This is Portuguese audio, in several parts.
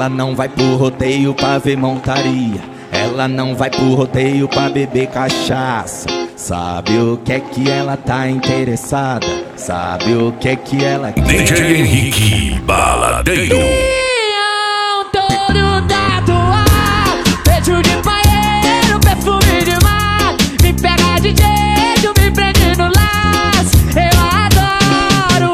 Ela não vai pro rodeio pra ver montaria. Ela não vai pro rodeio pra beber cachaça. Sabe o que é que ela tá interessada? Sabe o que é que ela quer? DJ Henrique Baladeiro. Todo tatuado, peito de paeiro, perfume de mar. Me pega de jeito, me prende no laço. Eu adoro.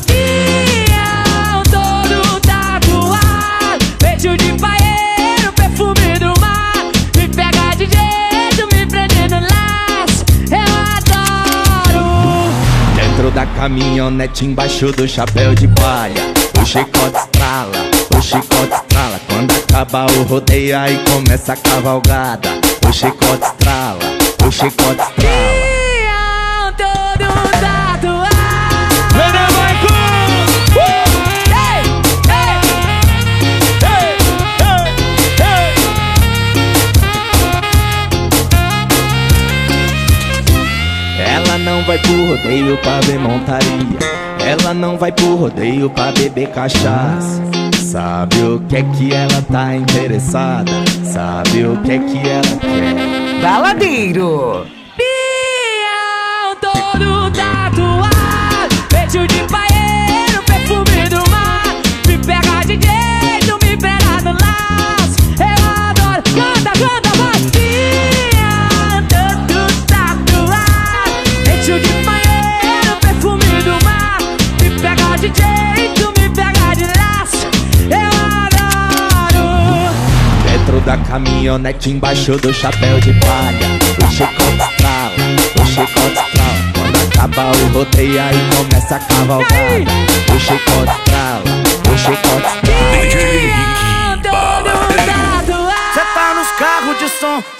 Todo tatuado, peito de paeiro, perfume do mar. Me pega de jeito, me prende no laço. Eu adoro. Dentro da caminhonete, embaixo do chapéu de palha, o chicote estrala, o chicote estrala. Quando acaba o rodeio, aí começa a cavalgada. O chicote estrala, o chicote estrala. Todo tatuado. Ela não vai pro rodeio pra ver montaria. Ela não vai pro rodeio pra beber cachaça. Sabe o que é que ela tá interessada? Sabe o que é que ela quer? Baladeiro. Todo tatuado, peito de paeiro, perfume do mar. Me pega de jeito, me pega no laço. Eu adoro. Canta, canta, vai. Todo tatuado, peito de paeiro, perfume do mar. Me pega de jeito, me pega de laço. Eu adoro. Dentro da caminhonete, embaixo do chapéu de palha, o chicote estrala, o chicote estrala. Quando acaba o rodeio, aí começa a cavalgada. O chicote estrala, o chicote estrala. DJ Henrique Baladeiro. Cê tá nos carros de som,